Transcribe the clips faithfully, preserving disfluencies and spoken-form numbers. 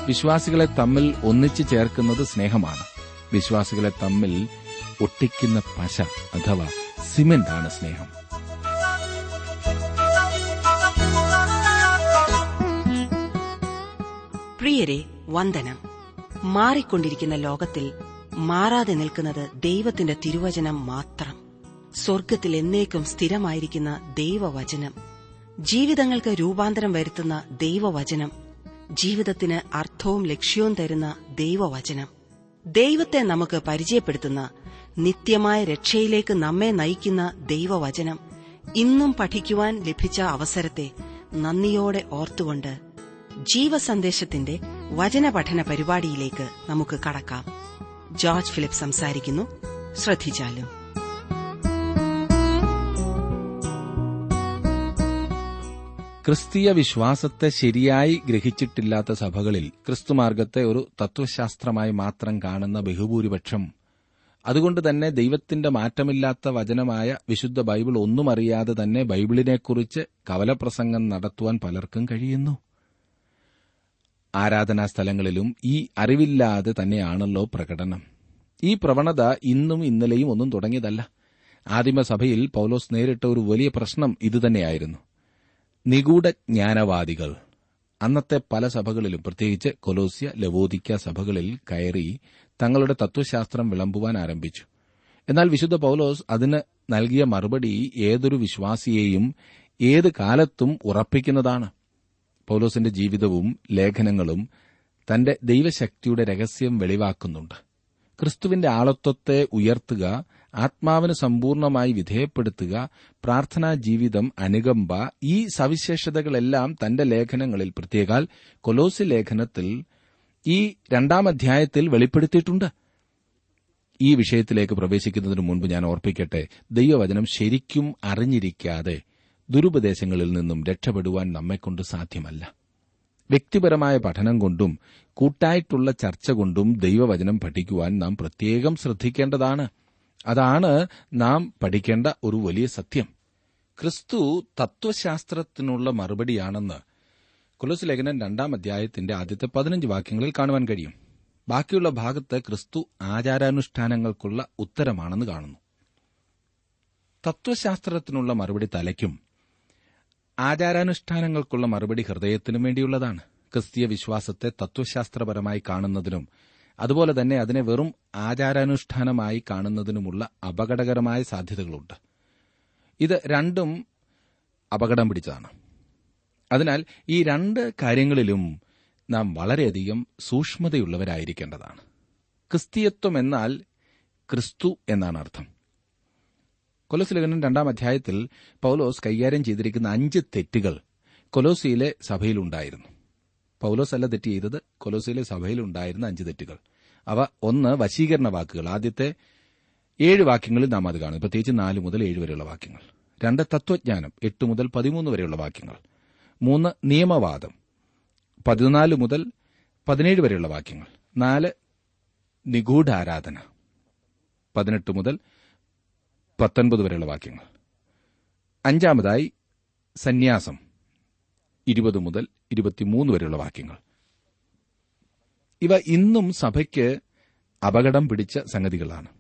വിശ്വാസികളെ തമ്മിൽ ഒന്നിച്ചു ചേർക്കുന്നത് സ്നേഹമാണ്. വിശ്വാസികളെ തമ്മിൽ ഒട്ടിക്കുന്ന പശ അഥവാ സിമന്റ് ആണ് സ്നേഹം. പ്രിയരെ, വന്ദനം. മാറിക്കൊണ്ടിരിക്കുന്ന ലോകത്തിൽ മാറാതെ നിൽക്കുന്നത് ദൈവത്തിന്റെ തിരുവചനം മാത്രം. സ്വർഗ്ഗത്തിൽ എന്നേക്കും സ്ഥിരമായിരിക്കുന്ന ദൈവവചനം, ജീവിതങ്ങൾക്ക് രൂപാന്തരം വരുത്തുന്ന ദൈവവചനം, ജീവിതത്തിന് അർത്ഥവും ലക്ഷ്യവും തരുന്ന ദൈവവചനം, ദൈവത്തെ നമുക്ക് പരിചയപ്പെടുത്തുന്ന, നിത്യമായ രക്ഷയിലേക്ക് നമ്മെ നയിക്കുന്ന ദൈവവചനം ഇന്നും പഠിക്കുവാൻ ലഭിച്ച അവസരത്തെ നന്ദിയോടെ ഓർത്തുകൊണ്ട് ജീവസന്ദേശത്തിന്റെ വചനപഠന പരിപാടിയിലേക്ക് നമുക്ക് കടക്കാം. ജോർജ് ഫിലിപ്പ് സംസാരിക്കുന്നു. ശ്രദ്ധിച്ചാലും. ക്രിസ്തീയ വിശ്വാസത്തെ ശരിയായി ഗ്രഹിച്ചിട്ടില്ലാത്ത സഭകളിൽ ക്രിസ്തുമാർഗത്തെ ഒരു തത്വശാസ്ത്രമായി മാത്രം കാണുന്ന ബഹുഭൂരിപക്ഷം, അതുകൊണ്ട് തന്നെ ദൈവത്തിന്റെ മാറ്റമില്ലാത്ത വചനമായ വിശുദ്ധ ബൈബിൾ ഒന്നും അറിയാതെ തന്നെ ബൈബിളിനെക്കുറിച്ച് കവലപ്രസംഗം നടത്തുവാൻ പലർക്കും കഴിയുന്നു. ആരാധനാ സ്ഥലങ്ങളിലും ഈ അറിവില്ലാതെ തന്നെയാണല്ലോ പ്രകടനം. ഈ പ്രവണത ഇന്നും ഇന്നലെയും ഒന്നും തുടങ്ങിയതല്ല. ആദിമസഭയിൽ പൌലോസ് നേരിട്ട ഒരു വലിയ പ്രശ്നം ഇതുതന്നെയായിരുന്നു. നിഗൂഢ ജ്ഞാനവാദികൾ അന്നത്തെ പല സഭകളിലും, പ്രത്യേകിച്ച് കൊലോസ്യ, ലവോദിക്ക സഭകളിൽ കയറി തങ്ങളുടെ തത്വശാസ്ത്രം വിളമ്പുവാൻ ആരംഭിച്ചു. എന്നാൽ വിശുദ്ധ പൌലോസ് അതിന് നൽകിയ മറുപടി ഏതൊരു വിശ്വാസിയെയും ഏത് കാലത്തും ഉറപ്പിക്കുന്നതാണ്. പൌലോസിന്റെ ജീവിതവും ലേഖനങ്ങളും തന്റെ ദൈവശക്തിയുടെ രഹസ്യം വെളിവാക്കുന്നുണ്ട്. ക്രിസ്തുവിന്റെ ആളത്വത്തെ ഉയർത്തുക, ആത്മാവിന് സമ്പൂർണമായി വിധേയപ്പെടുത്തുക, പ്രാർത്ഥനാ ജീവിതം, അനുകമ്പ, ഈ സവിശേഷതകളെല്ലാം തന്റെ ലേഖനങ്ങളിൽ, പ്രത്യേകാൽ കൊലോസ്യ ലേഖനത്തിൽ ഈ രണ്ടാം അധ്യായത്തിൽ വെളിപ്പെടുത്തിയിട്ടുണ്ട്. ഈ വിഷയത്തിലേക്ക് പ്രവേശിക്കുന്നതിന് മുൻപ് ഞാൻ ഓർപ്പിക്കട്ടെ, ദൈവവചനം ശരിക്കും അറിഞ്ഞിരിക്കാതെ ദുരുപദേശങ്ങളിൽ നിന്നും രക്ഷപ്പെടുവാൻ നമ്മെക്കൊണ്ട് സാധ്യമല്ല. വ്യക്തിപരമായ പഠനം കൊണ്ടും കൂട്ടായിട്ടുള്ള ചർച്ച കൊണ്ടും ദൈവവചനം പഠിക്കുവാൻ നാം പ്രത്യേകം ശ്രദ്ധിക്കേണ്ടതാണ്. അതാണ് നാം പഠിക്കേണ്ട ഒരു വലിയ സത്യം. ക്രിസ്തു തത്വശാസ്ത്രത്തിനുള്ള മറുപടിയാണെന്ന് കൊലോസ്യ ലേഖനം രണ്ടാം അധ്യായത്തിന്റെ ആദ്യത്തെ പതിനഞ്ച് വാക്യങ്ങളിൽ കാണുവാൻ കഴിയും. ബാക്കിയുള്ള ഭാഗത്ത് ക്രിസ്തു ആചാരാനുഷ്ഠാനങ്ങൾക്കുള്ള ഉത്തരമാണെന്ന് കാണുന്നു. തത്വശാസ്ത്രത്തിനുള്ള മറുപടി തലയ്ക്കും ആചാരാനുഷ്ഠാനങ്ങൾക്കുള്ള മറുപടി ഹൃദയത്തിനും വേണ്ടിയുള്ളതാണ്. ക്രിസ്തീയ വിശ്വാസത്തെ തത്വശാസ്ത്രപരമായി കാണുന്നതിനും അതുപോലെ തന്നെ അതിനെ വെറും ആചാരാനുഷ്ഠാനമായി കാണുന്നതിനുമുള്ള അപകടകരമായ സാധ്യതകളുണ്ട്. ഇത് രണ്ടും അപകടം പിടിച്ചതാണ്. അതിനാൽ ഈ രണ്ട് കാര്യങ്ങളിലും നാം വളരെയധികം സൂക്ഷ്മതയുള്ളവരായിരിക്കേണ്ടതാണ്. ക്രിസ്തീയത്വം എന്നാൽ ക്രിസ്തു എന്നാണ് അർത്ഥം. കൊലോസ്യ ലേഖനം രണ്ടാം അധ്യായത്തിൽ പൌലോസ് കൈകാര്യം ചെയ്തിരിക്കുന്ന അഞ്ച് തെറ്റുകൾ കൊലോസ്യയിലെ സഭയിലുണ്ടായിരുന്നു. പൌലോസ് അല്ല തെറ്റ് ചെയ്തത്, കൊലോസ്യയിലെ സഭയിലുണ്ടായിരുന്ന അഞ്ച് തെറ്റുകൾ. അവ: ഒന്ന്, വശീകരണ വാക്കുകൾ. ആദ്യത്തെ ഏഴ് വാക്യങ്ങളിൽ നാം അത് കാണും, പ്രത്യേകിച്ച് നാല് മുതൽ ഏഴ് വരെയുള്ള വാക്യങ്ങൾ. രണ്ട്, തത്വജ്ഞാനം, എട്ട് മുതൽ പതിമൂന്ന് വരെയുള്ള വാക്യങ്ങൾ. മൂന്ന്, നിയമവാദം, പതിനാല് മുതൽ പതിനേഴ് വരെയുള്ള വാക്യങ്ങൾ. നാല്, നിഗൂഢാരാധന, പതിനെട്ട് മുതൽ പത്തൊൻപത് വരെയുള്ള വാക്യങ്ങൾ. അഞ്ചാമതായി സന്യാസം, ഇരുപത് മുതൽ ഇരുപത്തിമൂന്ന് വരെയുള്ള വാക്യങ്ങൾ. ഇവ ഇന്നും സഭയ്ക്ക് അപകടം പിടിച്ച സംഗതികളാണ്.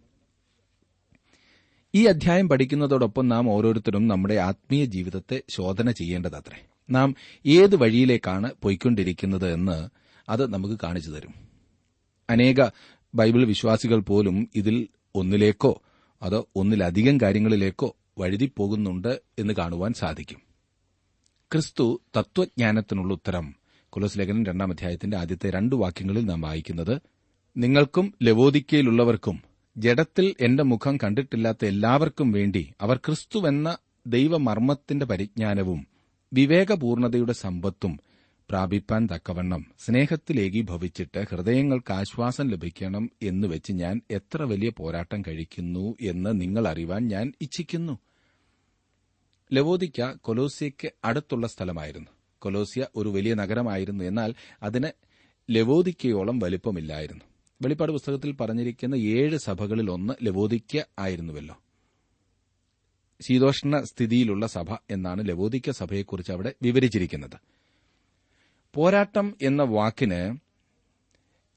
ഈ അധ്യായം പഠിക്കുന്നതോടൊപ്പം നാം ഓരോരുത്തരും നമ്മുടെ ആത്മീയ ജീവിതത്തെ ശോധന ചെയ്യേണ്ടതത്രേ. നാം ഏത് വഴിയിലേക്കാണ് പോയിക്കൊണ്ടിരിക്കുന്നത് എന്ന് അത് നമുക്ക് കാണിച്ചു തരും. അനേക ബൈബിൾ വിശ്വാസികൾ പോലും ഇതിൽ ഒന്നിലേക്കോ അതോ ഒന്നിലധികം കാര്യങ്ങളിലേക്കോ വഴുതിപ്പോകുന്നുണ്ട് എന്ന് കാണുവാൻ സാധിക്കും. ക്രിസ്തു തത്വജ്ഞാനത്തിനുള്ള ഉത്തരം കൊലോസ്യ ലേഖനം രണ്ടാം അധ്യായത്തിന്റെ ആദ്യത്തെ രണ്ട് വാക്യങ്ങളിൽ നാം വായിക്കുന്നത്: നിങ്ങൾക്കും ലവോദിക്കയിലുള്ളവർക്കും ജഡത്തിൽ എന്റെ മുഖം കണ്ടിട്ടില്ലാത്ത എല്ലാവർക്കും വേണ്ടി അവർ ക്രിസ്തുവെന്ന ദൈവമർമ്മത്തിന്റെ പരിജ്ഞാനവും വിവേകപൂർണതയുടെ സമ്പത്തും പ്രാപിപ്പാൻ തക്കവണ്ണം സ്നേഹത്തിൽ ഏകീഭവിച്ചിട്ട് ഹൃദയങ്ങൾക്ക് ആശ്വാസം ലഭിക്കണം എന്നുവെച്ച് ഞാൻ എത്ര വലിയ പോരാട്ടം കഴിക്കുന്നു എന്ന് നിങ്ങൾ അറിവാൻ ഞാൻ ഇച്ഛിക്കുന്നു. ലവോദിക്ക കൊലോസ്യയ്ക്ക് അടുത്തുള്ള സ്ഥലമായിരുന്നു. കൊലോസ്യ ഒരു വലിയ നഗരമായിരുന്നു, എന്നാൽ അതിന് ലവോദിക്കയോളം വലിപ്പമില്ലായിരുന്നു. വെളിപ്പാട് പുസ്തകത്തിൽ പറഞ്ഞിരിക്കുന്ന ഏഴ് സഭകളിൽ ഒന്ന് ലവോദിക്ക ആയിരുന്നുവല്ലോ. ശീതോഷ്ണ സ്ഥിതിയിലുള്ള സഭ എന്നാണ് ലവോദിക്ക സഭയെക്കുറിച്ച് അവിടെ വിവരിച്ചിരിക്കുന്നത്. പോരാട്ടം എന്ന വാക്കിന്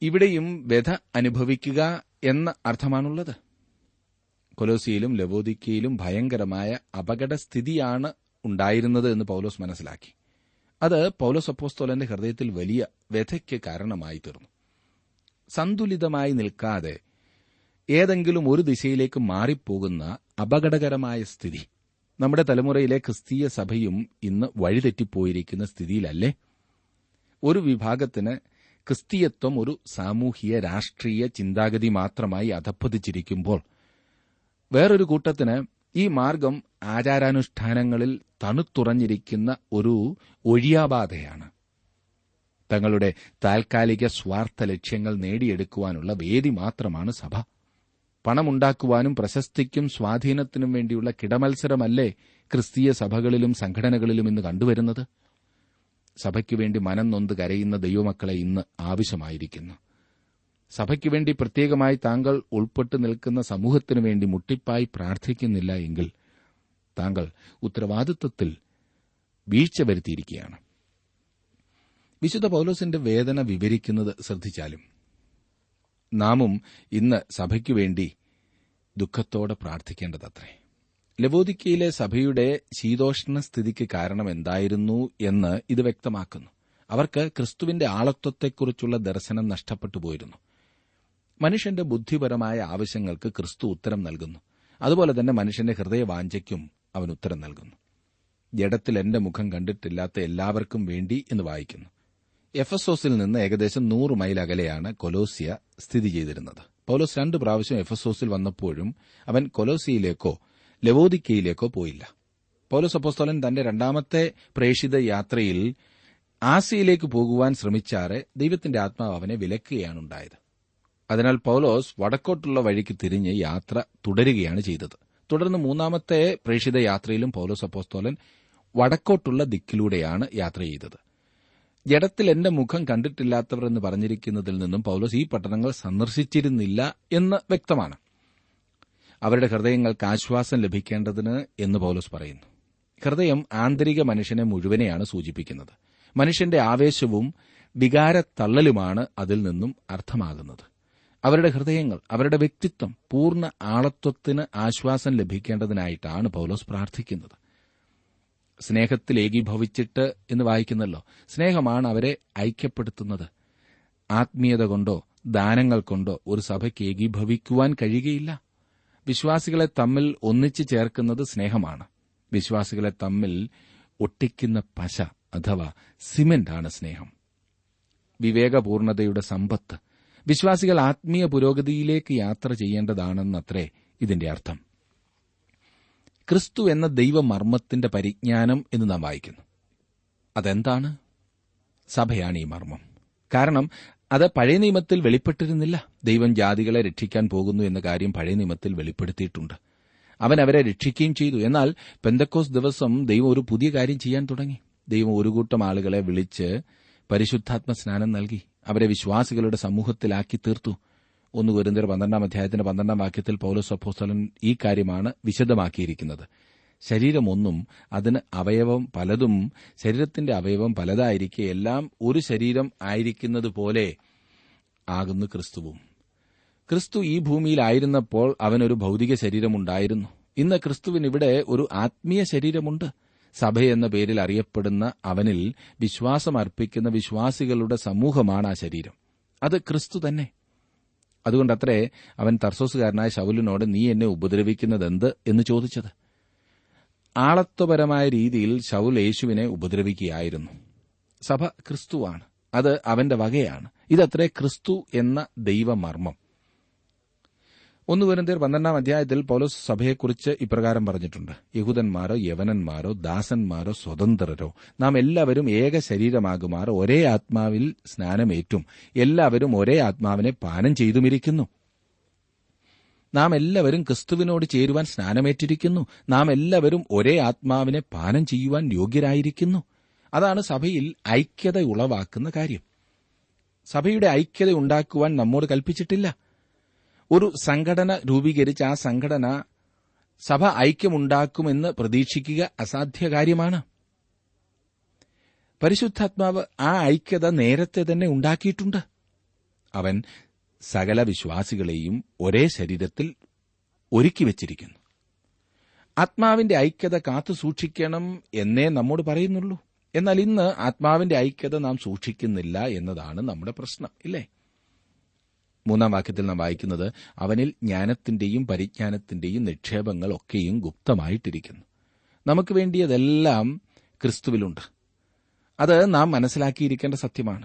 ഇവിടെയും വ്യഥ അനുഭവിക്കുക എന്ന അർത്ഥമാണുള്ളത്. കൊലോസിയിലും ലവോദിക്കയിലും ഭയങ്കരമായ അപകടസ്ഥിതിയാണ് ഉണ്ടായിരുന്നത് എന്ന് പൌലോസ് മനസ്സിലാക്കി. അത് പൌലോസ് അപ്പോസ്തലന്റെ ഹൃദയത്തിൽ വലിയ വ്യഥയ്ക്ക് കാരണമായി തീർന്നു. സന്തുലിതമായി നിൽക്കാതെ ഏതെങ്കിലും ഒരു ദിശയിലേക്ക് മാറിപ്പോകുന്ന അപകടകരമായ സ്ഥിതി നമ്മുടെ തലമുറയിലെ ക്രിസ്തീയ സഭയും ഇന്ന് വഴിതെറ്റിപ്പോയിരിക്കുന്ന സ്ഥിതിയിലല്ലേ? ഒരു വിഭാഗത്തിന് ക്രിസ്തീയത്വം ഒരു സാമൂഹിക രാഷ്ട്രീയ ചിന്താഗതി മാത്രമായി അധപ്പതിച്ചിരിക്കുമ്പോൾ, വേറൊരു കൂട്ടത്തിന് ഈ മാർഗം ആചാരാനുഷ്ഠാനങ്ങളിൽ തണുത്തുറഞ്ഞിരിക്കുന്ന ഒരു ഒഴിയാബാധയാണ്. തങ്ങളുടെ താൽക്കാലിക സ്വാർത്ഥ ലക്ഷ്യങ്ങൾ നേടിയെടുക്കുവാനുള്ള വേദി മാത്രമാണ് സഭ. പണമുണ്ടാക്കുവാനും പ്രശസ്തിക്കും സ്വാധീനത്തിനും വേണ്ടിയുള്ള കിടമത്സരമല്ലേ ക്രിസ്തീയ സഭകളിലും സംഘടനകളിലും ഇന്ന് കണ്ടുവരുന്നത്? സഭയ്ക്കുവേണ്ടി മനം നൊന്ത് കരയുന്ന ദൈവമക്കളെ ഇന്ന് ആവശ്യമായിരിക്കുന്നു. സഭയ്ക്കുവേണ്ടി പ്രത്യേകമായി താങ്കൾ ഉൾപ്പെട്ടു നിൽക്കുന്ന സമൂഹത്തിനു വേണ്ടി മുട്ടിപ്പായി പ്രാർത്ഥിക്കുന്നില്ല എങ്കിൽ താങ്കൾ ഉത്തരവാദിത്വത്തിൽ വീഴ്ച വരുത്തിയിരിക്കുകയാണ്. വിശുദ്ധ പൌലോസിന്റെ വേദന വിവരിക്കുന്നത് ശ്രദ്ധിച്ചാലും നാമും ഇന്ന് സഭയ്ക്കുവേണ്ടി ദുഃഖത്തോടെ പ്രാർത്ഥിക്കേണ്ടതത്രേ. ലവോദിക്കയിലെ സഭയുടെ ശീതോഷ്ണ സ്ഥിതിക്ക് കാരണം എന്തായിരുന്നു എന്ന് ഇത് വ്യക്തമാക്കുന്നു. അവർക്ക് ക്രിസ്തുവിന്റെ ആളത്വത്തെക്കുറിച്ചുള്ള ദർശനം നഷ്ടപ്പെട്ടു പോയിരുന്നു. മനുഷ്യന്റെ ബുദ്ധിപരമായ ആവശ്യങ്ങൾക്ക് ക്രിസ്തു ഉത്തരം നൽകുന്നു. അതുപോലെ തന്നെ മനുഷ്യന്റെ ഹൃദയവാഞ്ചയ്ക്കും അവൻ ഉത്തരം നൽകുന്നു. ജഡത്തിൽ എന്റെ മുഖം കണ്ടിട്ടില്ലാത്ത എല്ലാവർക്കും വേണ്ടി എന്ന് വായിക്കുന്നു. എഫസോസിൽ നിന്ന് ഏകദേശം നൂറ് മൈൽ അകലെയാണ് കൊലോസ്യ സ്ഥിതി ചെയ്തിരുന്നത്. പൌലോസ് രണ്ട് പ്രാവശ്യം എഫസോസിൽ വന്നപ്പോഴും അവൻ കൊലോസിയയിലേക്കോ ലവോദിക്കയിലേക്കോ പോയില്ല. പൌലോസ് അപ്പോസ്തലൻ തന്റെ രണ്ടാമത്തെ പ്രേഷിത യാത്രയിൽ ആസിയയിലേക്ക് പോകുവാൻ ശ്രമിച്ചാറെ ദൈവത്തിന്റെ ആത്മാവ് അവനെ വിലക്കുകയാണുണ്ടായത്. അതിനാൽ പൌലോസ് വടക്കോട്ടുള്ള വഴിക്ക് തിരിഞ്ഞ് യാത്ര തുടരുകയാണ് ചെയ്തത്. തുടർന്ന് മൂന്നാമത്തെ പ്രേഷിത യാത്രയിലും പൌലോസ് അപ്പോസ്തലൻ വടക്കോട്ടുള്ള ദിക്കിലൂടെയാണ് യാത്ര ചെയ്തത്. ജഡത്തിൽ എന്റെ മുഖം കണ്ടിട്ടില്ലാത്തവർ എന്ന് പറഞ്ഞിരിക്കുന്നതിൽ നിന്നും പൌലോസ് ഈ പട്ടണങ്ങൾ സന്ദർശിച്ചിരുന്നില്ല എന്ന് വ്യക്തമാണ്. അവരുടെ ഹൃദയങ്ങൾക്ക് ആശ്വാസം ലഭിക്കേണ്ടതിന് എന്ന് പൌലോസ് പറയുന്നു. ഹൃദയം ആന്തരിക മനുഷ്യനെ മുഴുവനെയാണ് സൂചിപ്പിക്കുന്നത്. മനുഷ്യന്റെ ആവേശവും വികാരത്തള്ളലുമാണ് അതിൽ നിന്നും അർത്ഥമാകുന്നത്. അവരുടെ ഹൃദയങ്ങൾ, അവരുടെ വ്യക്തിത്വം പൂർണ്ണ ആളത്വത്തിന് ആശ്വാസം ലഭിക്കേണ്ടതിനായിട്ടാണ് പൌലോസ് പ്രാർത്ഥിക്കുന്നത്. സ്നേഹത്തിൽ ഏകീഭവിച്ചിട്ട് എന്ന് വായിക്കുന്നല്ലോ. സ്നേഹമാണ് അവരെ ഐക്യപ്പെടുത്തുന്നത്. ആത്മീയത കൊണ്ടോ ദാനങ്ങൾ കൊണ്ടോ ഒരു സഭയ്ക്ക് ഏകീഭവിക്കുവാൻ കഴിയുകയില്ല. വിശ്വാസികളെ തമ്മിൽ ഒന്നിച്ചു ചേർക്കുന്നത് സ്നേഹമാണ്. വിശ്വാസികളെ തമ്മിൽ ഒട്ടിക്കുന്ന പശ അഥവാ സിമന്റാണ് സ്നേഹം. വിവേകപൂർണതയുടെ സമ്പത്ത്. വിശ്വാസികൾ ആത്മീയ പുരോഗതിയിലേക്ക് യാത്ര ചെയ്യേണ്ടതാണെന്നത്രേ ഇതിന്റെ അർത്ഥം. ക്രിസ്തു എന്ന ദൈവമർമ്മത്തിന്റെ പരിജ്ഞാനം എന്ന് നാം വായിക്കുന്നു. അതെന്താണ്? സഭയാണ് ഈ മർമ്മം. കാരണം അത് പഴയ നിയമത്തിൽ വെളിപ്പെട്ടിരുന്നില്ല. ദൈവം ജാതികളെ രക്ഷിക്കാൻ പോകുന്നു എന്ന കാര്യം പഴയ നിയമത്തിൽ വെളിപ്പെടുത്തിയിട്ടുണ്ട്. അവൻ അവരെ രക്ഷിക്കുകയും ചെയ്തു. എന്നാൽ പെന്തക്കോസ് ദിവസം ദൈവം ഒരു പുതിയ കാര്യം ചെയ്യാൻ തുടങ്ങി. ദൈവം ഒരു കൂട്ടം ആളുകളെ വിളിച്ച് പരിശുദ്ധാത്മ സ്നാനം നൽകി അവരെ വിശ്വാസികളുടെ സമൂഹത്തിലാക്കി തീർത്തു. ഒന്ന് കൊരിന്ത്യർ പന്ത്രണ്ടാം അധ്യായത്തിന്റെ പന്ത്രണ്ടാം വാക്യത്തിൽ പൌലോസ് അപ്പോസ്തലൻ ഈ കാര്യമാണ് വിശദമാക്കിയിരിക്കുന്നത്. ശരീരം ഒന്നും അതിന് അവയവം പലതും, ശരീരത്തിന്റെ അവയവം പലതായിരിക്കെ എല്ലാം ഒരു ശരീരം ആയിരിക്കുന്നത് പോലെ ആകുന്നു ക്രിസ്തുവും. ക്രിസ്തു ഈ ഭൂമിയിലായിരുന്നപ്പോൾ അവനൊരു ഭൌതിക ശരീരമുണ്ടായിരുന്നു. ഇന്ന് ക്രിസ്തുവിനിവിടെ ഒരു ആത്മീയ ശരീരമുണ്ട്. സഭയെന്ന പേരിൽ അറിയപ്പെടുന്ന അവനിൽ വിശ്വാസം അർപ്പിക്കുന്ന വിശ്വാസികളുടെ സമൂഹമാണ് ആ ശരീരം. അത് ക്രിസ്തു തന്നെ. അതുകൊണ്ടത്രേ അവൻ തർസോസുകാരനായ ശൌലിനോട് നീ എന്നെ ഉപദ്രവിക്കുന്നതെന്ത് എന്ന് ചോദിച്ചത്. ആളത്വപരമായ രീതിയിൽ ശൌൽ യേശുവിനെ ഉപദ്രവിക്കുകയായിരുന്നു. സഭ ക്രിസ്തുവാണ്. അത് അവന്റെ വകയാണ്. ഇതത്രേ ക്രിസ്തു എന്ന ദൈവമർമ്മം. ഒന്ന് കൊരിന്ത്യർ പന്ത്രണ്ടാം അധ്യായത്തിൽ പൌലോസ് സഭയെക്കുറിച്ച് ഇപ്രകാരം പറഞ്ഞിട്ടുണ്ട്. യഹൂദന്മാരോ യവനന്മാരോ ദാസന്മാരോ സ്വതന്ത്രരോ നാം എല്ലാവരും ഏക ശരീരമാകുമാർ ഒരേ ആത്മാവിൽ സ്നാനമേറ്റും എല്ലാവരും ഒരേ ആത്മാവിനെ പാനം ചെയ്തുമിരിക്കുന്നു. നാം എല്ലാവരും ക്രിസ്തുവിനോട് ചേരുവാൻ സ്നാനമേറ്റിരിക്കുന്നു. നാം എല്ലാവരും ഒരേ ആത്മാവിനെ പാനം ചെയ്യുവാൻ യോഗ്യരായിരിക്കുന്നു. അതാണ് സഭയിൽ ഐക്യത ഉളവാക്കുന്ന കാര്യം. സഭയുടെ ഐക്യത ഉണ്ടാക്കുവാൻ നമ്മോട് കൽപ്പിച്ചിട്ടില്ല. ഒരു സംഘടന രൂപീകരിച്ച് ആ സംഘടന സഭ ഐക്യമുണ്ടാക്കുമെന്ന് പ്രതീക്ഷിക്കുക അസാധ്യ കാര്യമാണ്. പരിശുദ്ധാത്മാവ് ആ ഐക്യത നേരത്തെ തന്നെ ഉണ്ടാക്കിയിട്ടുണ്ട്. അവൻ സകല വിശ്വാസികളെയും ഒരേ ശരീരത്തിൽ ഒരുക്കിവച്ചിരിക്കുന്നു. ആത്മാവിന്റെ ഐക്യത കാത്തു സൂക്ഷിക്കണം എന്നേ നമ്മോട് പറയുന്നുള്ളൂ. എന്നാൽ ഇന്ന് ആത്മാവിന്റെ ഐക്യത നാം സൂക്ഷിക്കുന്നില്ല എന്നതാണ് നമ്മുടെ പ്രശ്നം, ഇല്ലേ? മൂന്നാം വാക്യത്തിൽ നാം വായിക്കുന്നത്, അവനിൽ ജ്ഞാനത്തിന്റെയും പരിജ്ഞാനത്തിന്റെയും നിക്ഷേപങ്ങൾ ഒക്കെയും ഗുപ്തമായിട്ടിരിക്കുന്നു. നമുക്ക് വേണ്ടിയതെല്ലാം ക്രിസ്തുവിലുണ്ട്. അത് നാം മനസ്സിലാക്കിയിരിക്കേണ്ട സത്യമാണ്.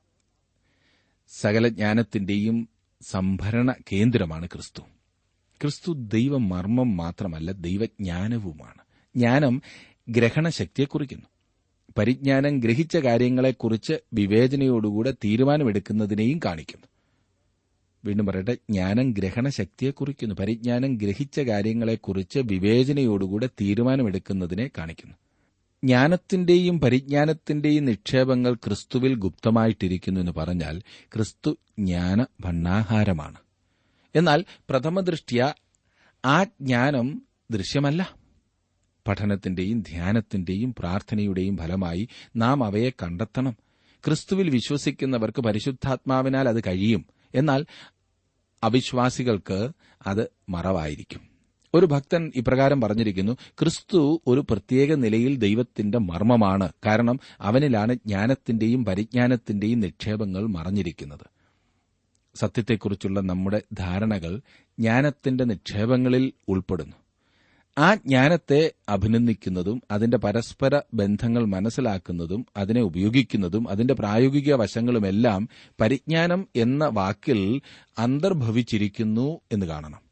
സകല ജ്ഞാനത്തിന്റെയും സംഭരണ കേന്ദ്രമാണ് ക്രിസ്തു. ക്രിസ്തു ദൈവമർമ്മം മാത്രമല്ല, ദൈവജ്ഞാനവുമാണ്. ജ്ഞാനം ഗ്രഹണശക്തിയെ കുറിക്കുന്നു. പരിജ്ഞാനം ഗ്രഹിച്ച കാര്യങ്ങളെക്കുറിച്ച് വിവേചനയോടുകൂടെ തീരുമാനമെടുക്കുന്നതിനെയും കാണിക്കുന്നു. വീണ്ടും പറയട്ടെ, ജ്ഞാനം ഗ്രഹണശക്തിയെ കുറിക്കുന്നു. പരിജ്ഞാനം ഗ്രഹിച്ച കാര്യങ്ങളെക്കുറിച്ച് വിവേചനയോടുകൂടെ തീരുമാനമെടുക്കുന്നതിനെ കാണിക്കുന്നു. ജ്ഞാനത്തിന്റെയും പരിജ്ഞാനത്തിന്റെയും നിക്ഷേപങ്ങൾ ക്രിസ്തുവിൽ ഗുപ്തമായിട്ടിരിക്കുന്നു എന്ന് പറഞ്ഞാൽ ക്രിസ്തു ജ്ഞാന ഭണ്ഡാഹാരമാണ്. എന്നാൽ പ്രഥമദൃഷ്ട്യാ ആ ജ്ഞാനം ദൃശ്യമല്ല. പഠനത്തിന്റെയും ധ്യാനത്തിന്റെയും പ്രാർത്ഥനയുടെയും ഫലമായി നാം അവയെ കണ്ടെത്തണം. ക്രിസ്തുവിൽ വിശ്വസിക്കുന്നവർക്ക് പരിശുദ്ധാത്മാവിനാൽ അത് കഴിയും. എന്നാൽ അവിശ്വാസികൾക്ക് അത് മറവായിരിക്കും. ഒരു ഭക്തൻ ഇപ്രകാരം പറഞ്ഞിരിക്കുന്നു, ക്രിസ്തു ഒരു പ്രത്യേക നിലയിൽ ദൈവത്തിന്റെ മർമ്മമാണ്. കാരണം അവനിലാണ് ജ്ഞാനത്തിന്റെയും പരിജ്ഞാനത്തിന്റെയും നിക്ഷേപങ്ങൾ മറഞ്ഞിരിക്കുന്നത്. സത്യത്തെക്കുറിച്ചുള്ള നമ്മുടെ ധാരണകൾ ജ്ഞാനത്തിന്റെ നിക്ഷേപങ്ങളിൽ ഉൾപ്പെടുന്നു. ആ ജ്ഞാനത്തെ അഭിനന്ദിക്കുന്നതും അതിന്റെ പരസ്പര ബന്ധങ്ങൾ മനസ്സിലാക്കുന്നതും അതിനെ ഉപയോഗിക്കുന്നതും അതിന്റെ പ്രായോഗിക വശങ്ങളുമെല്ലാം പരിജ്ഞാനം എന്ന വാക്കിൽ അന്തർഭവിച്ചിരിക്കുന്നു എന്ന് കാണണം.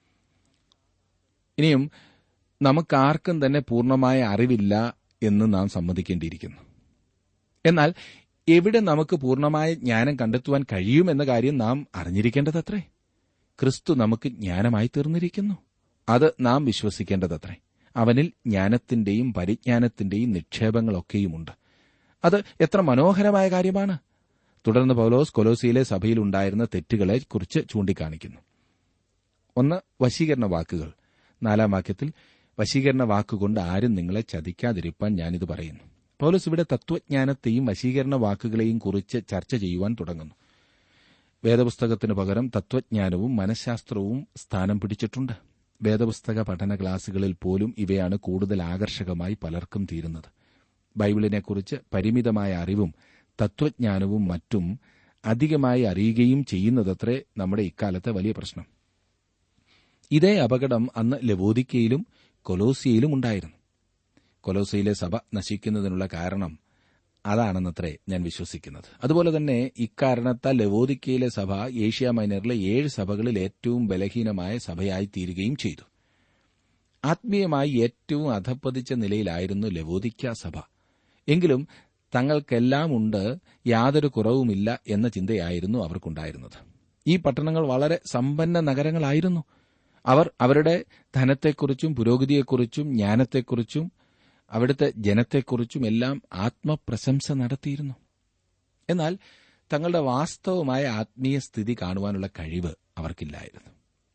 ഇനിയും നമുക്കാർക്കും തന്നെ പൂർണ്ണമായ അറിവില്ല എന്ന് നാം സമ്മതിക്കേണ്ടിയിരിക്കുന്നു. എന്നാൽ എവിടെ നമുക്ക് പൂർണ്ണമായ ജ്ഞാനം കണ്ടെത്തുവാൻ കഴിയുമെന്ന കാര്യം നാം അറിഞ്ഞിരിക്കേണ്ടതത്രേ. ക്രിസ്തു നമുക്ക് ജ്ഞാനമായി തീർന്നിരിക്കുന്നു. അത് നാം വിശ്വസിക്കേണ്ടതത്രേ. അവനിൽ ജ്ഞാനത്തിന്റെയും പരിജ്ഞാനത്തിന്റെയും നിക്ഷേപങ്ങളൊക്കെയുമുണ്ട്. അത് എത്ര മനോഹരമായ കാര്യമാണ്. തുടർന്ന് പൗലോസ് കൊലോസിയിലെ സഭയിലുണ്ടായിരുന്ന തെറ്റുകളെക്കുറിച്ച് ചൂണ്ടിക്കാണിക്കുന്നു. ഒന്ന്, വശീകരണ വാക്കുകൾ. നാലാം വാക്യത്തിൽ, വശീകരണ വാക്കുകൊണ്ട് ആരും നിങ്ങളെ ചതിക്കാതിരിപ്പാൻ ഞാനിത് പറയുന്നു. പൗലോസ് ഇവിടെ തത്വജ്ഞാനത്തെയും വശീകരണ വാക്കുകളെയും കുറിച്ച് ചർച്ച ചെയ്യുവാൻ തുടങ്ങുന്നു. വേദപുസ്തകത്തിനു പകരം തത്വജ്ഞാനവും മനഃശാസ്ത്രവും സ്ഥാനം പിടിച്ചിട്ടുണ്ട്. വേദപുസ്തക പഠന ക്ലാസുകളിൽ പോലും ഇവയാണ് കൂടുതൽ ആകർഷകമായി പലർക്കും തീരുന്നത്. ബൈബിളിനെക്കുറിച്ച് പരിമിതമായ അറിവും തത്വജ്ഞാനവും മറ്റും അധികമായി അറിയുകയും ചെയ്യുന്നതത്രേ നമ്മുടെ ഇക്കാലത്തെ വലിയ പ്രശ്നം. ഇതേ അപകടം അന്ന് ലവോദിക്കയിലും കൊലോസിയയിലും ഉണ്ടായിരുന്നു. കൊലോസിയിലെ സഭ നശിക്കുന്നതിനുള്ള കാരണം അതാണെന്നത്രേ ഞാൻ വിശ്വസിക്കുന്നത്. അതുപോലെ തന്നെ ഇക്കാരണത്താൽ ലവോദിക്കയിലെ സഭ ഏഷ്യ മൈനറിലെ ഏഴ് സഭകളിൽ ഏറ്റവും ബലഹീനമായ സഭയായി തീരുകയും ചെയ്തു. ആത്മീയമായി ഏറ്റവും അധപ്പതിച്ച നിലയിലായിരുന്നു ലവോദിക്ക സഭ. എങ്കിലും തങ്ങൾക്കെല്ലാം ഉണ്ട്, യാതൊരു കുറവുമില്ല എന്ന ചിന്തയായിരുന്നു അവർക്കുണ്ടായിരുന്നത്. ഈ പട്ടണങ്ങൾ വളരെ സമ്പന്ന നഗരങ്ങളായിരുന്നു. അവർ അവരുടെ ധനത്തെക്കുറിച്ചും പുരോഗതിയെക്കുറിച്ചും ജ്ഞാനത്തെക്കുറിച്ചും അവിടുത്തെ ജനത്തെക്കുറിച്ചും എല്ലാം ആത്മപ്രശംസ നടത്തിയിരുന്നു. എന്നാൽ തങ്ങളുടെ വാസ്തവമായ ആത്മീയ സ്ഥിതി കാണുവാനുള്ള കഴിവ് അവർക്കില്ലായിരുന്നു.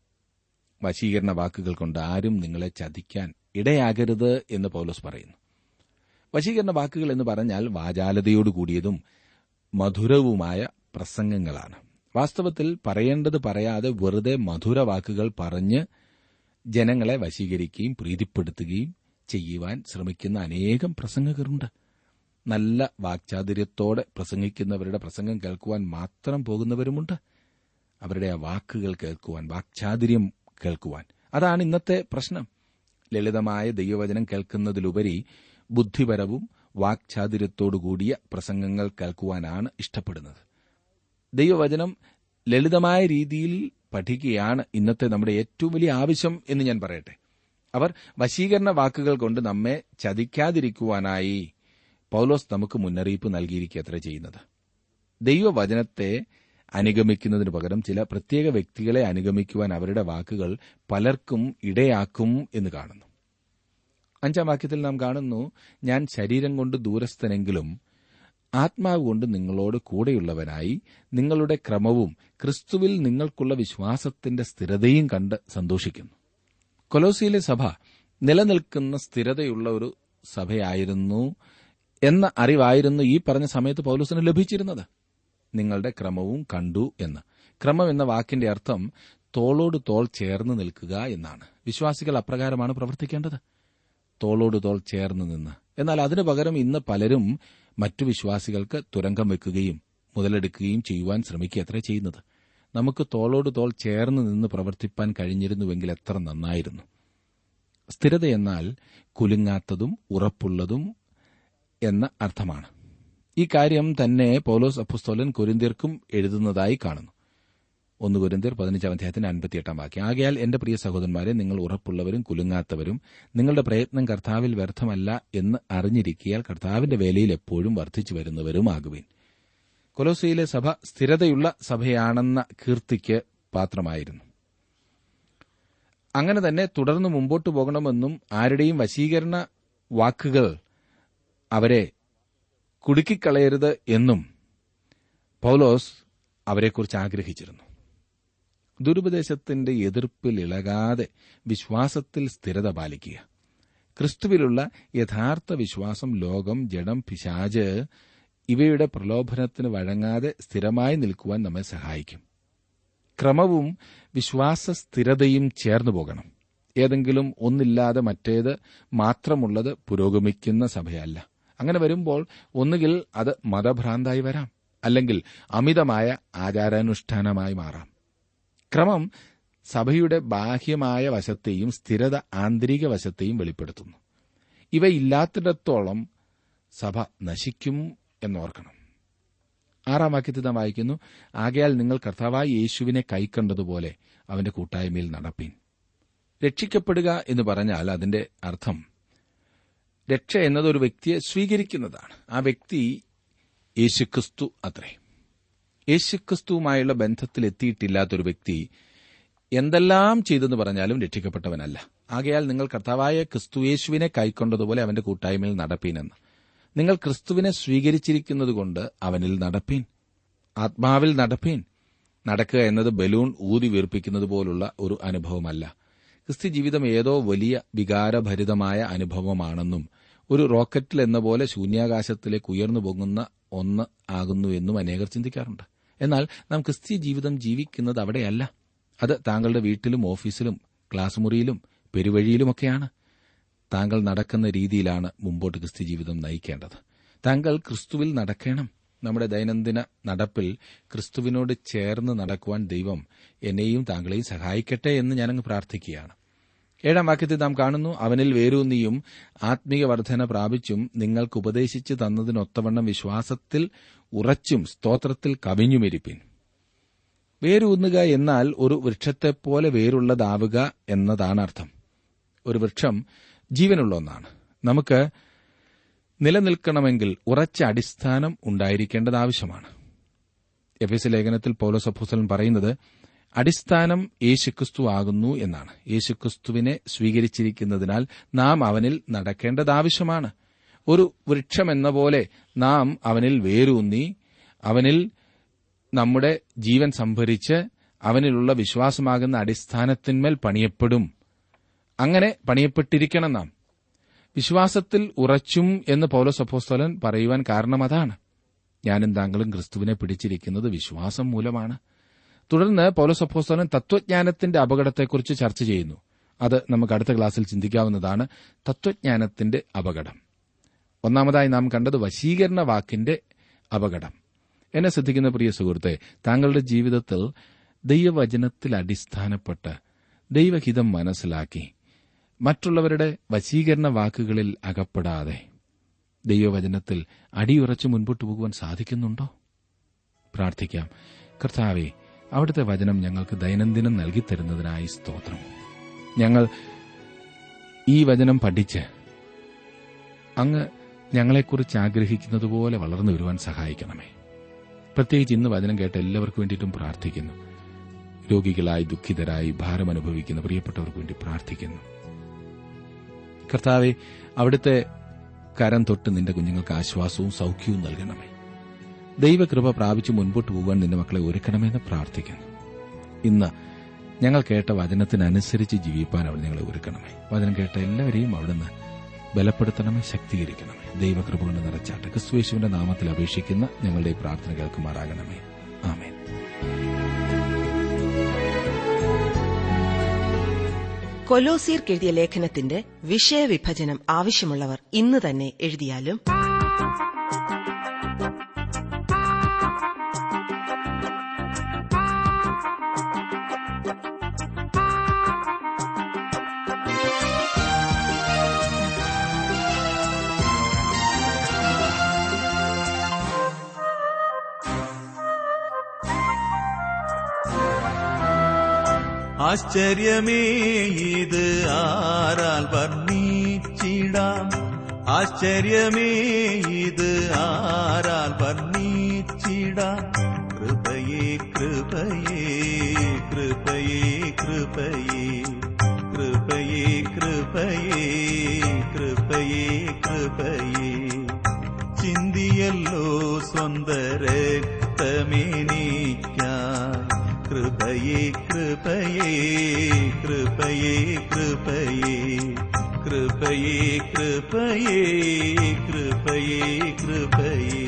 വശീകരണ വാക്കുകൾ കൊണ്ട് ആരും നിങ്ങളെ ചതിക്കാൻ ഇടയാകരുത് എന്ന് പൗലോസ് പറയുന്നു. വശീകരണ വാക്കുകൾ എന്ന് പറഞ്ഞാൽ വാചാലതയോടുകൂടിയതും മധുരവുമായ പ്രസംഗങ്ങളാണ്. വാസ്തവത്തിൽ പറയേണ്ടത് പറയാതെ വെറുതെ മധുര വാക്കുകൾ പറഞ്ഞ് ജനങ്ങളെ വശീകരിക്കുകയും പ്രീതിപ്പെടുത്തുകയും ചെയ്യുവാൻ ശ്രമിക്കുന്ന അനേകം പ്രസംഗകരുണ്ട്. നല്ല വാക്ചാതുര്യത്തോടെ പ്രസംഗിക്കുന്നവരുടെ പ്രസംഗം കേൾക്കുവാൻ മാത്രം പോകുന്നവരുമുണ്ട്. അവരുടെ ആ വാക്കുകൾ കേൾക്കുവാൻ, വാക്ചാതുര്യം കേൾക്കുവാൻ, അതാണ് ഇന്നത്തെ പ്രശ്നം. ലളിതമായ ദൈവവചനം കേൾക്കുന്നതിലുപരി ബുദ്ധിപരവും വാക്ചാതുര്യത്തോടുകൂടിയ പ്രസംഗങ്ങൾ കേൾക്കുവാനാണ് ഇഷ്ടപ്പെടുന്നത്. ദൈവവചനം ലളിതമായ രീതിയിൽ പഠിക്കുകയാണ് ഇന്നത്തെ നമ്മുടെ ഏറ്റവും വലിയ ആവശ്യം എന്ന് ഞാൻ പറയട്ടെ. അവർ വശീകരണ വാക്കുകൾ കൊണ്ട് നമ്മെ ചതിക്കാതിരിക്കുവാനായി പൗലോസ് നമുക്ക് മുന്നറിയിപ്പ് നൽകിയിരിക്കുകയത്ര ചെയ്യുന്നത്. ദൈവവചനത്തെ അനുഗമിക്കുന്നതിനു പകരം ചില പ്രത്യേക വ്യക്തികളെ അനുഗമിക്കുവാൻ അവരുടെ വാക്കുകൾ പലർക്കും ഇടയാക്കും എന്ന് കാണുന്നു. അഞ്ചാം വാക്യത്തിൽ നാം കാണുന്നു, ഞാൻ ശരീരം കൊണ്ട് ദൂരസ്ഥനെങ്കിലും ആത്മാവ് കൊണ്ട് നിങ്ങളോട് കൂടെയുള്ളവനായി നിങ്ങളുടെ ക്രമവും ക്രിസ്തുവിൽ നിങ്ങൾക്കുള്ള വിശ്വാസത്തിന്റെ സ്ഥിരതയും കണ്ട് സന്തോഷിക്കുന്നു. കൊലോസിയിലെ സഭ നിലനിൽക്കുന്ന സ്ഥിരതയുള്ള ഒരു സഭയായിരുന്നു എന്ന അറിവായിരുന്നു ഈ പറഞ്ഞ സമയത്ത് പൗലോസിന് ലഭിച്ചിരുന്നത്. നിങ്ങളുടെ ക്രമവും കണ്ടു എന്ന്. ക്രമം എന്ന വാക്കിന്റെ അർത്ഥം തോളോട് തോൾ ചേർന്ന് നിൽക്കുക എന്നാണ്. വിശ്വാസികൾ അപ്രകാരമാണ് പ്രവർത്തിക്കേണ്ടത്, തോളോട് തോൾ ചേർന്ന് നിന്ന്. എന്നാൽ അതിനു പകരം ഇന്ന് പലരും മറ്റു വിശ്വാസികൾക്ക് തുരങ്കം വെക്കുകയും മുതലെടുക്കുകയും ചെയ്യുവാൻ ശ്രമിക്കുകയത്രേ ചെയ്യുന്നത്. നമുക്ക് തോളോട് തോൾ ചേർന്ന് നിന്ന് പ്രവർത്തിപ്പാൻ കഴിഞ്ഞിരുന്നുവെങ്കിൽ എത്ര നന്നായിരുന്നു. സ്ഥിരതയെന്നാൽ കുലുങ്ങാത്തതും ഉറപ്പുള്ളതും എന്ന അർത്ഥമാണ്. ഈ കാര്യം തന്നെ പൗലോസ് അപ്പോസ്തലൻ കൊരിന്ത്യർക്കും എഴുതുന്നതായി കാണുന്നു. ഒന്ന് കൊരിന്ത്യർ പതിനഞ്ചാം അധ്യായത്തിന്റെ അൻപത്തിയെട്ടാം വാക്യം. ആകയാൽ എന്റെ പ്രിയ സഹോദരന്മാരെ, നിങ്ങൾ ഉറപ്പുള്ളവരും കുലുങ്ങാത്തവരും നിങ്ങളുടെ പ്രയത്നം കർത്താവിൽ വ്യർത്ഥമല്ല എന്ന് അറിഞ്ഞിരിക്കിയാൽ കർത്താവിന്റെ വേലയിൽ എപ്പോഴും വർദ്ധിച്ചു വരുന്നവരുമാകുവിൻ. കൊലോസ്യയിലെ സഭ സ്ഥിരതയുള്ള സഭയാണെന്ന കീർത്തിക്ക് പാത്രമായിരുന്നു. അങ്ങനെ തന്നെ തുടർന്ന് മുമ്പോട്ടു പോകണമെന്നും ആരുടെയും വശീകരണ വാക്കുകൾ അവരെ കുടുക്കിക്കളയരുത് എന്നും പൗലോസ് അവരെക്കുറിച്ച് ആഗ്രഹിച്ചിരുന്നു. ദുരുപദേശത്തിന്റെ എതിർപ്പിൽ ഇളകാതെ വിശ്വാസത്തിൽ സ്ഥിരത പാലിക്കുക. ക്രിസ്തുവിലുള്ള യഥാർത്ഥ വിശ്വാസം ലോകം, ജഡം, പിശാച് ഇവയുടെ പ്രലോഭനത്തിന് വഴങ്ങാതെ സ്ഥിരമായി നിൽക്കുവാൻ നമ്മെ സഹായിക്കും. ക്രമവും വിശ്വാസ സ്ഥിരതയും ചേർന്നു പോകണം. ഏതെങ്കിലും ഒന്നില്ലാതെ മറ്റേത് മാത്രമുള്ളത് പുരോഗമിക്കുന്ന സഭയല്ല. അങ്ങനെ വരുമ്പോൾ ഒന്നുകിൽ അത് മതഭ്രാന്തായി വരാം, അല്ലെങ്കിൽ അമിതമായ ആചാരാനുഷ്ഠാനമായി മാറാം. ക്രമം സഭയുടെ ബാഹ്യമായ വശത്തെയും സ്ഥിരത ആന്തരിക വശത്തെയും വെളിപ്പെടുത്തുന്നു. ഇവയില്ലാത്തിടത്തോളം സഭ നശിക്കും എന്നോർക്കണം. ആറാം വാക്യത്തിൽ നാം വായിക്കുന്നു, ആകയാൽ നിങ്ങൾ കർത്താവായ യേശുവിനെ കൈക്കണ്ടതുപോലെ അവന്റെ കൂട്ടായ്മയിൽ നടപ്പീൻ. രക്ഷിക്കപ്പെടുക എന്ന് പറഞ്ഞാൽ അതിന്റെ അർത്ഥം രക്ഷ എന്നതൊരു വ്യക്തിയെ സ്വീകരിക്കുന്നതാണ്. ആ വ്യക്തി യേശുക്രിസ്തു അത്രേ. യേശുക്രിസ്തുവുമായുള്ള ബന്ധത്തിൽ എത്തിയിട്ടില്ലാത്തൊരു വ്യക്തി എന്തെല്ലാം ചെയ്തെന്ന് പറഞ്ഞാലും രക്ഷിക്കപ്പെട്ടവനല്ല. ആകയാൽ നിങ്ങൾ കർത്താവായ ക്രിസ്തുയേശുവിനെ കൈക്കൊണ്ടതുപോലെ അവന്റെ കൂട്ടായ്മയിൽ നടപ്പീനെന്ന്. നിങ്ങൾ ക്രിസ്തുവിനെ സ്വീകരിച്ചിരിക്കുന്നതുകൊണ്ട് അവനിൽ നടപ്പീൻ, ആത്മാവിൽ നടപ്പീൻ. നടക്കുക എന്നത് ബലൂൺ ഊതി വീർപ്പിക്കുന്നത് പോലുള്ള ഒരു അനുഭവമല്ല. ക്രിസ്ത്യ ജീവിതം ഏതോ വലിയ വികാരഭരിതമായ അനുഭവമാണെന്നും ഒരു റോക്കറ്റിൽ എന്ന പോലെ ശൂന്യാകാശത്തിലേക്ക് ഉയർന്നു പോകുന്ന ഒന്ന് ആകുന്നുവെന്നും അനേകർ ചിന്തിക്കാറുണ്ട്. എന്നാൽ നാം ക്രിസ്ത്യ ജീവിതം ജീവിക്കുന്നത് അവിടെയല്ല. അത് താങ്കളുടെ വീട്ടിലും ഓഫീസിലും ക്ലാസ് മുറിയിലും പെരുവഴിയിലുമൊക്കെയാണ്. താങ്കൾ നടക്കുന്ന രീതിയിലാണ് മുമ്പോട്ട് ക്രിസ്ത്യ ജീവിതം നയിക്കേണ്ടത്. താങ്കൾ ക്രിസ്തുവിൽ നടക്കണം. നമ്മുടെ ദൈനംദിന നടപ്പിൽ ക്രിസ്തുവിനോട് ചേർന്ന് നടക്കുവാൻ ദൈവം എന്നെയും താങ്കളെയും സഹായിക്കട്ടെ എന്ന് ഞാനങ്ങ് പ്രാർത്ഥിക്കുകയാണ്. ഏഴാം വാക്യത്തിൽ നാം കാണുന്നു, അവനിൽ വേരൂന്നിയും ആത്മീയ വർധന പ്രാപിച്ചും നിങ്ങൾക്ക് ഉപദേശിച്ചു തന്നതിനൊത്തവണ്ണം വിശ്വാസത്തിൽ ഉറച്ചും സ്തോത്രത്തിൽ കവിഞ്ഞുമിരിപ്പിൻ. വേരൂന്നുക എന്നാൽ ഒരു വൃക്ഷത്തെപ്പോലെ വേരുള്ളതാവുക എന്നതാണ് അർത്ഥം. ഒരു വൃക്ഷം ജീവനുള്ള ഒന്നാണ്. നമുക്ക് നിലനിൽക്കണമെങ്കിൽ ഉറച്ച അടിസ്ഥാനം ഉണ്ടായിരിക്കേണ്ടത് ആവശ്യമാണ്. എഫെസ്യ ലേഖനത്തിൽ പൗലോസ് അപ്പോസ്തലൻ പറയുന്നത് അടിസ്ഥാനം യേശുക്രിസ്തു ആകുന്നു എന്നാണ്. യേശുക്രിസ്തുവിനെ സ്വീകരിച്ചിരിക്കുന്നതിനാൽ നാം അവനിൽ നടക്കേണ്ടത് ആവശ്യമാണ്. ഒരു വൃക്ഷമെന്ന പോലെ നാം അവനിൽ വേരൂന്നി അവനിൽ നമ്മുടെ ജീവൻ സംഭരിച്ച് അവനിലുള്ള വിശ്വാസമാകുന്ന അടിസ്ഥാനത്തിന്മേൽ പണിയപ്പെടും. അങ്ങനെ പണിയപ്പെട്ടിരിക്കണം നാം. വിശ്വാസത്തിൽ ഉറച്ചും എന്ന് പൗലോസ് അപ്പോസ്തലൻ പറയുവാൻ കാരണം അതാണ്. ഞാനും താങ്കളും ക്രിസ്തുവിനെ പിടിച്ചിരിക്കുന്നത് വിശ്വാസം മൂലമാണ്. തുടർന്ന് പൗലോസ് അപ്പോസ്തലൻ തത്വജ്ഞാനത്തിന്റെ അപകടത്തെക്കുറിച്ച് ചർച്ച ചെയ്യുന്നു. അത് നമുക്ക് അടുത്ത ക്ലാസ്സിൽ ചിന്തിക്കാവുന്നതാണ്. തത്വജ്ഞാനത്തിന്റെ അപകടം. ഒന്നാമതായി നാം കണ്ടത് വശീകരണ വാക്കിന്റെ അപകടം. എന്നെ ശ്രദ്ധിക്കുന്ന പ്രിയ സുഹൃത്തെ, താങ്കളുടെ ജീവിതത്തിൽ ദൈവവചനത്തിൽ അടിസ്ഥാനപ്പെട്ട് ദൈവഹിതം മനസ്സിലാക്കി മറ്റുള്ളവരുടെ വശീകരണ വാക്കുകളിൽ അകപ്പെടാതെ ദൈവവചനത്തിൽ അടിയുറച്ച് മുൻപോട്ട് പോകുവാൻ സാധിക്കുന്നുണ്ടോ? പ്രാർത്ഥിക്കാം. കർത്താവേ, അവിടുത്തെ വചനം ഞങ്ങൾക്ക് ദൈനംദിനം നൽകിത്തരുന്നതിനായി സ്തോത്രം. ഞങ്ങൾ ഈ വചനം പഠിച്ച് അങ്ങ് ഞങ്ങളെക്കുറിച്ച് ആഗ്രഹിക്കുന്നതുപോലെ വളർന്നു വരുവാൻ സഹായിക്കണമേ. പ്രത്യേകിച്ച് ഇന്ന് വചനം കേട്ട എല്ലാവർക്കും വേണ്ടിയിട്ടും പ്രാർത്ഥിക്കുന്നു. രോഗികളായി, ദുഃഖിതരായി, ഭാരമനുഭവിക്കുന്ന പ്രിയപ്പെട്ടവർക്ക് വേണ്ടി പ്രാർത്ഥിക്കുന്നു. കർത്താവെ, അവിടുത്തെ കരം തൊട്ട് നിന്റെ കുഞ്ഞുങ്ങൾക്ക് ആശ്വാസവും സൌഖ്യവും നൽകണമേ. ദൈവകൃപ പ്രാപിച്ച് മുൻപോട്ട് പോകാൻ നിന്റെ മക്കളെ ഒരുക്കണമെന്ന് പ്രാർത്ഥിക്കുന്നു. ഇന്ന് ഞങ്ങൾ കേട്ട വചനത്തിനനുസരിച്ച് ജീവിപ്പാൻ അവിടെ ഞങ്ങളെ ഒരുക്കണമേ. വചനം കേട്ട എല്ലാവരെയും അവിടുന്ന് ബലപ്പെടുത്തണമേ, ശക്തീകരിക്കണമേ. ദൈവകൃപ കൊണ്ട് നിറച്ചാട്ട് ക്രിസ്തുയേശുവിന്റെ നാമത്തിൽ അപേക്ഷിക്കുന്ന ഞങ്ങളുടെ പ്രാർത്ഥന കേൾക്കുമാറാകണമേ. ആമേൻ. കൊലോസ്യർക്ക് എഴുതിയ ലേഖനത്തിന്റെ വിഷയവിഭജനം ആവശ്യമുള്ളവർ ഇന്ന് തന്നെ എഴുതിയാലും ആശ്ചര്യമേ ഇത് ആരാൽ വർണ്ണിച്ചിടാം, ആശ്ചര്യമേ ഇത് ആരാൽ വർണ്ണിച്ചിടാം. കൃപയേ കൃപയേ കൃപയേ കൃപയേ കൃപയേ കൃപയേ കൃപയേ കൃപയേ ചിന്തിയല്ലോ സ്വന്ത രക്തമേനിക്കായി. കൃപയേ കൃപയേ കൃപയേ കൃപയേ കൃപയേ കൃപയേ കൃപയേ കൃപയേ.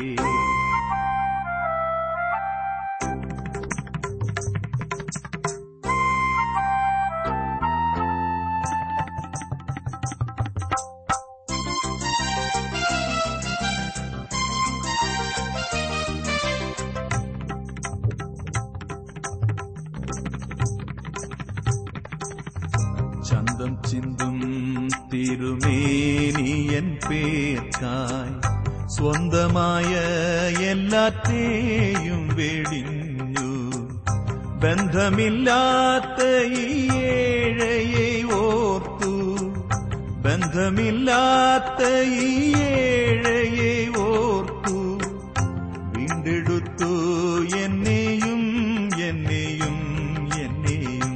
ചന്തം ചിന്തും തിരുമേനിയൻ പേർക്കായി സ്വന്തമായ എല്ലാറ്റേയും വെടിഞ്ഞു. ബന്ധമില്ലാത്ത ഈ ഏഴയെ ഓർത്തു, ബന്ധമില്ലാത്ത ഈ ഏഴയെ ഓർത്തു. വീണ്ടെടുത്തു എന്നെയും എന്നെയും എന്നെയും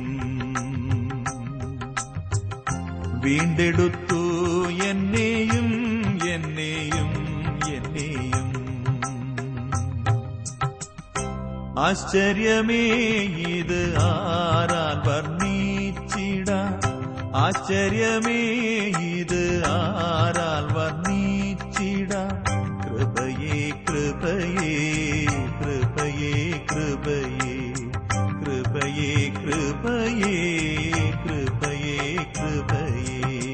വീണ്ടെടുത്തു എന്നെയും എന്നെയും എന്നെയും. ആശ്ചര്യമേ ഇത് ആരാൽ വർണ്ണിച്ചിടാം, ആശ്ചര്യമേ ഇത് ആരാൽ വർണ്ണിച്ചിടാം. കൃപയേ കൃപയേ കൃപയേ കൃപയേ കൃപയേ കൃപയേ കൃപയേ കൃപയേ.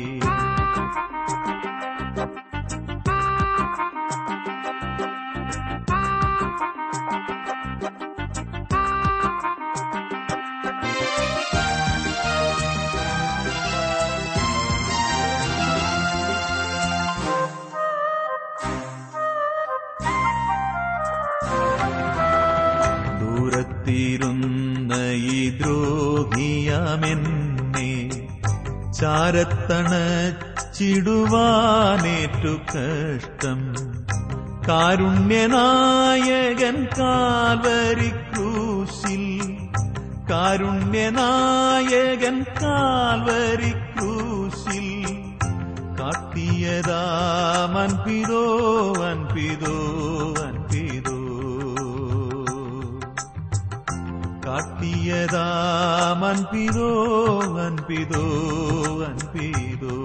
ദൂരത്തിരുന്ന ഈ ദ്രോഹിയാമെന്നെ ചാരത്തണച്ചിടുവാനേറ്റു കഷ്ടം. കാരുണ്യനായകൻ കാൽവരി ക്രൂശിൽ, കാരുണ്യനായകൻ കാൽവരി ക്രൂശിൽ കാട്ടിയതാം അൻപിതോ അൻപിതോ അൻപിതോ കാട്ടിയതാം അൻപിതോ അൻപിതോ അൻപിതോ.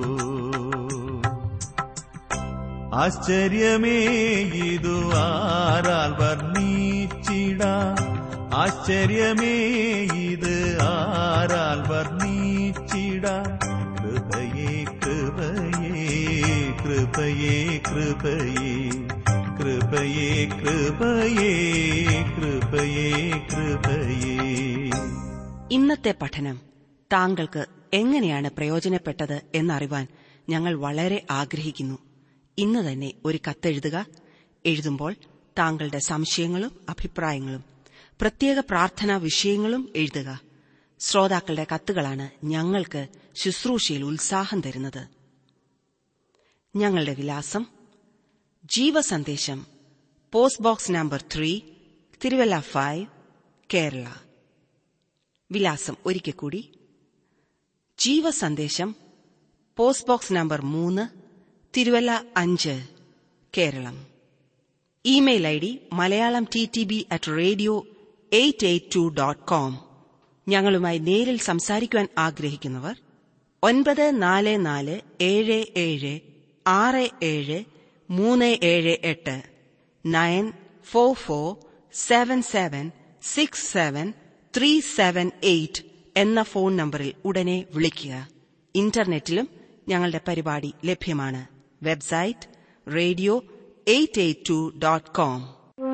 ആശ്ചര്യമേ ഇതു ആരാൽ വർണ്ണിച്ചിടാം, ആശ്ചര്യമേ ഇത് ആരാൽ വർണ്ണിച്ചിടാം. കൃപയേ കൃപയേ കൃപയേ കൃപയേ കൃപയേ കൃപയേ കൃപയേ കൃപയേ. ഇന്നത്തെ പഠനം താങ്കൾക്ക് എങ്ങനെയാണ് പ്രയോജനപ്പെട്ടത് എന്നറിവാൻ ഞങ്ങൾ വളരെ ആഗ്രഹിക്കുന്നു. ഇന്ന് തന്നെ ഒരു കത്തെഴുതുക. എഴുതുമ്പോൾ താങ്കളുടെ സംശയങ്ങളും അഭിപ്രായങ്ങളും പ്രത്യേക പ്രാർത്ഥനാ വിഷയങ്ങളും എഴുതുക. ശ്രോതാക്കളുടെ കത്തുകളാണ് ഞങ്ങൾക്ക് ശുശ്രൂഷയിൽ ഉത്സാഹം തരുന്നത്. ഞങ്ങളുടെ വിലാസം: ജീവസന്ദേശം, post box number three, Thiruvalla five, Kerala. വിലാസം ഒരിക്കൽ കൂടി: ജീവസന്ദേശം, പോസ്റ്റ് ബോക്സ് നമ്പർ മൂന്ന്, തിരുവല്ല അഞ്ച്, Keralam. Email I D Malayalam T T B at radio eight eight two dot com. ഞങ്ങളുമായി നേരിൽ സംസാരിക്കുവാൻ ആഗ്രഹിക്കുന്നവർ ഒൻപത് നാല് നാല് ഏഴ് ഏഴ് ആറ് ഏഴ് മൂന്ന് ഏഴ് എട്ട് nine four four seven seven six seven three seven eight എന്ന ഫോൺ നമ്പറിൽ ഉടനെ വിളിക്കുക. ഇന്റർനെറ്റിലും ഞങ്ങളുടെ പരിപാടി ലഭ്യമാണ്. Website radio eight eight two dot com.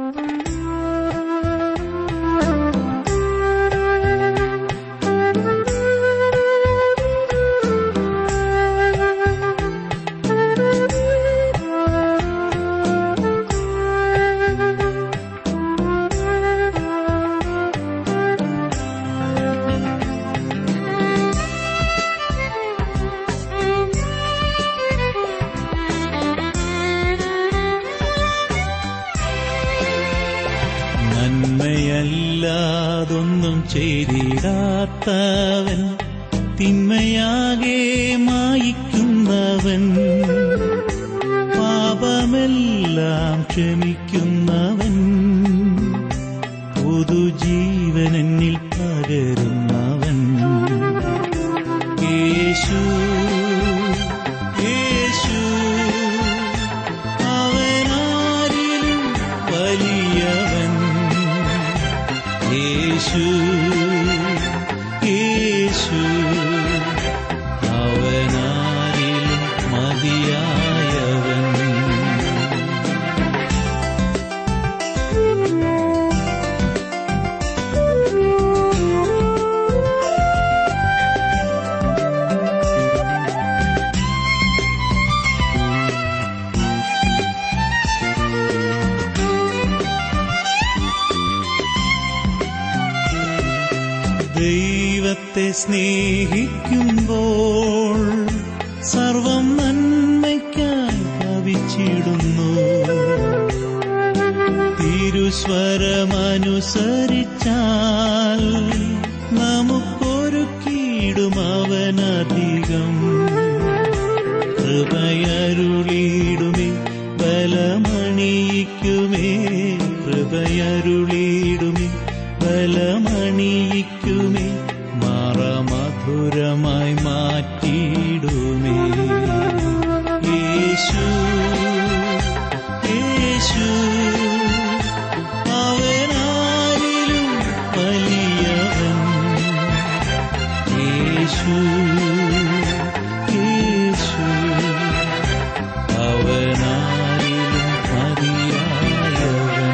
നന്മയല്ലാതൊന്നും ചെയ്തിടാത്തവൻ, തിന്മയാകെ മായിക്കുന്നവൻ, പാപമെല്ലാം ക്ഷമിക്കുന്നവൻ, പുതുജീവനെന്നിൽ പകരുന്നവൻ, യേശു യേശു അവനാരിലും വലിയവൻ, യേശു യേശു അവനാരിലും മതിയായവൻ. ദൈവത്തെ സ്നേഹിക്കുമ്പോൾ സർവം നന്മയ്ക്കായി ഭവിച്ചിടുന്നു. തിരുസ്വരമനുസരിച്ചാൽ നമുക്കൊരുക്കിയിടും അവനധികം. കൃപയരുളിയിടുമേ ബലമണിയിക്കുമേ, കൃപയരുളിയിടുമേ ബലമണിയിക്കുമേ, മാറമധുരമായി മാറ്റിയിടുമേ. യേശു യേശു അവനാരിലും വലിയവൻ, യേശു യേശു അവനാരിലും മതിയായവൻ.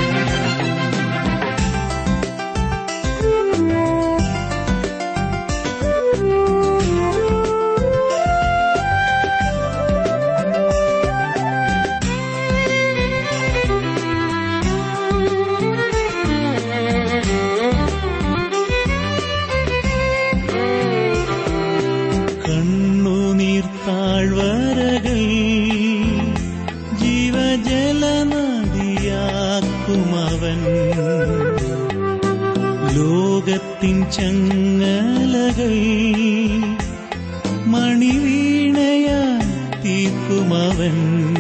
താഴ്വരകൾ ജീവജലനദിയാക്കുമവൻ, ലോകത്തിൻ ചങ്ങലകൾ മണിവീണയാൽ തീർക്കുമവൻ.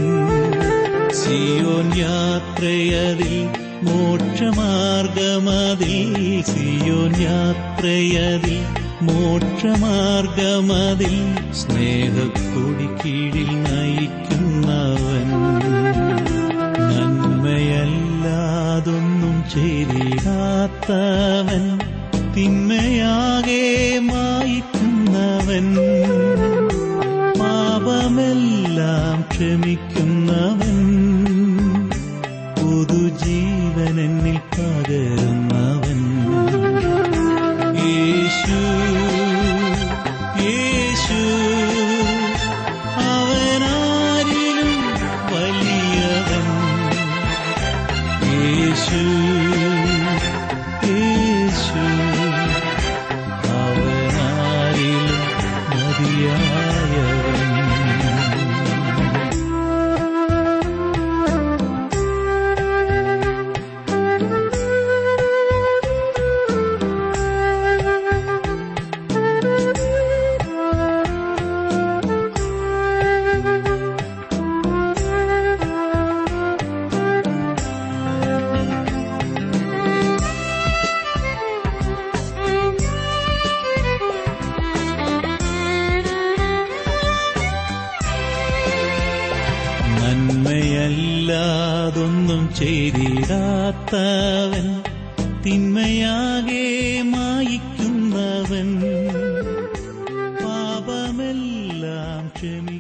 സിയോൻ യാത്രയതിൽ മോക്ഷമാർഗമതിൽ, സിയോൻ യാത്രയതിൽ മോക്ഷമാർഗമതിൽ, സ്നേഹക്കൊടി കീഴിൽ നയിക്കുന്നവൻ. നന്മയല്ലാതൊന്നും ചെയ്തിടാത്തവൻ, തിന്മയാകെ മായിക്കുന്നവൻ, പാപമെല്ലാം ക്ഷമിക്കുന്നവൻ, പുതുജീവനെന്നിൽ പകരുന്നവൻ. യേശു യേശു അവനാരിലും വലിയവൻ, യേശു യേശു അവനാരിലും മതിയായവൻ. പാപം ചെയ്തിടാത്തവൻ, തിന്മയാകെ മായിക്കുന്നവൻ, പാപമെല്ലാം ക്ഷമി